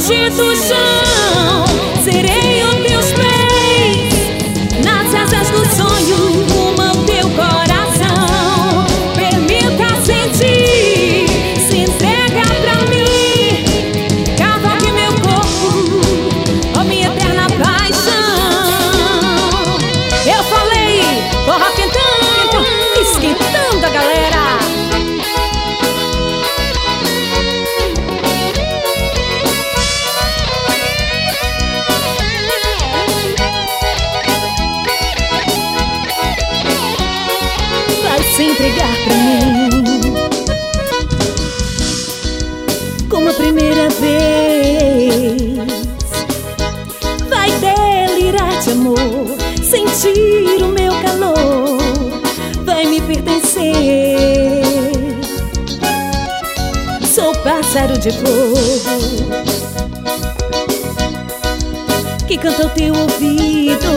longe do chão, serei os teus pés, nas asas do sonho, rumo ao teu coração. Permita sentir, se entrega pra mim, cavalgue meu corpo, ó minha eterna paixão. Eu falei, forró quentão, esquentando a galera. Se entregar pra mim como a primeira vez. Vai delirar de amor, sentir o meu calor, vai me pertencer. Sou pássaro de fogo que canta ao teu ouvido.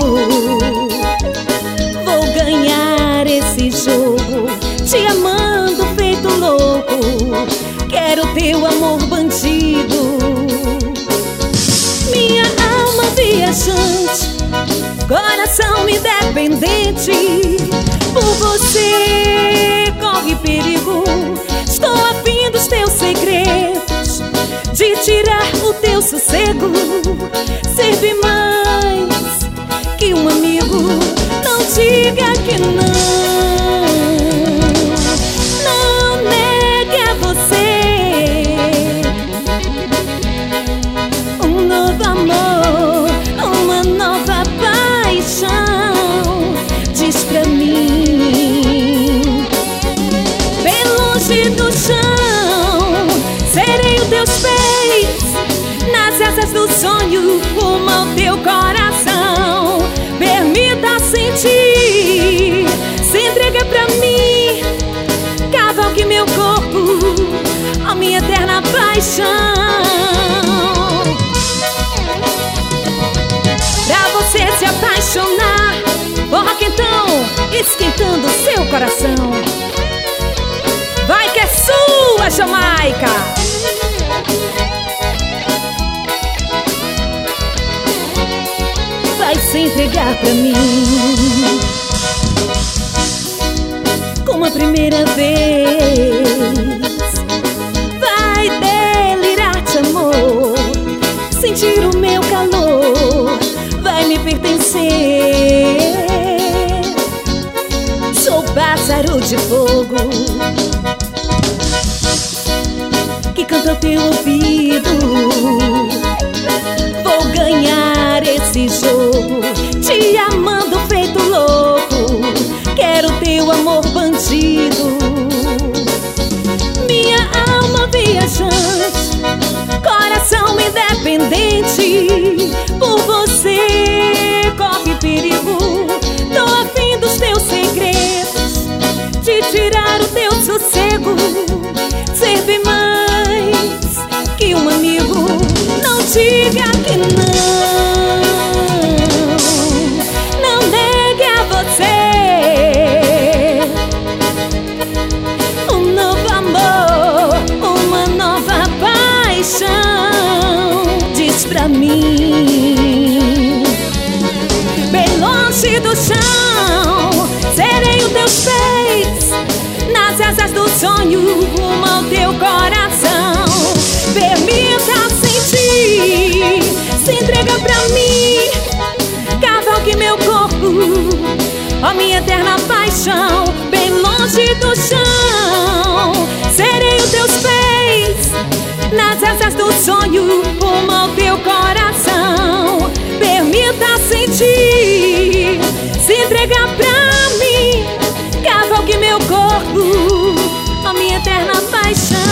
Vou ganhar esse jogo, te amando feito louco. Quero teu amor bandido. Minha alma viajante, coração independente, por você corre perigo. Estou afim dos teus segredos, de tirar o teu sossego. Servir mais que um amigo. Não diga que não, não negue a você um novo amor, uma nova paixão. Diz pra mim, bem longe do chão, serei os teus pés, nas asas do sonho, rumo ao teu coração. Permita sentir, se entrega pra mim, cavalgue meu corpo, a minha eterna paixão. Pra você se apaixonar, forró quentão, esquentando seu coração. Vai que é sua, Jamaica! Vai se entregar pra mim como a primeira vez. Vai delirar de amor, sentir o meu calor, vai me pertencer. Sou pássaro de fogo que canta ao teu ouvido. Vou ganhar esse jogo, te amando feito louco. Quero teu amor bandido. Minha alma viajante, coração independente, por você corre perigo. Tô afim dos teus segredos, de tirar o teu sossego. Servir mais que um amigo. Não diga que não, não negue a você um novo amor, uma nova paixão. Diz pra mim, bem longe do chão, serei os teus pés, nas asas do sonho, rumo ao teu coração. Permita sentir, se entrega pra mim, cavalgue meu corpo, ó minha eterna paixão. Bem longe do chão, serei os teus pés, nas asas do sonho, rumo ao teu coração. Permita sentir, se entrega pra mim, cavalgue meu corpo, ó minha eterna paixão.